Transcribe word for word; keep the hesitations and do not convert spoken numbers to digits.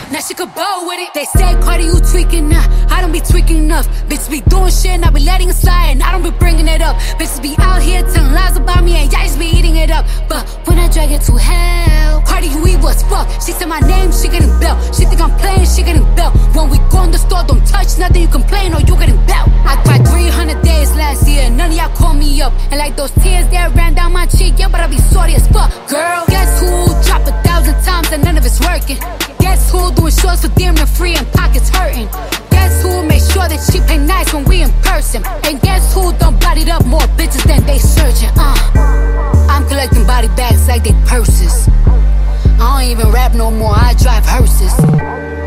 now she could bow with it. They say, Cardi, you tweaking now. I don't be tweaking enough. Bitches be doing shit and I be letting it slide, and I don't be bringing it up. Bitches be out here telling lies about me and y'all just be eating it up. But when I drag it to hell, Cardi, you evil as fuck. She said my name, she getting belt. She think I'm playing, she getting belt. When we go in the store, don't touch nothing, you complain or you getting belt. I cried three hundred days last year, none of y'all call me up. And like those tears that ran down my cheek, yeah, but I be sorry as fuck. Girl, guess who dropped a thousand times and none of it's working? Guess who doing shows for damn near free and pockets hurting? Guess who make sure that she pay nice when we in person? And guess who don't body up more bitches than they serve?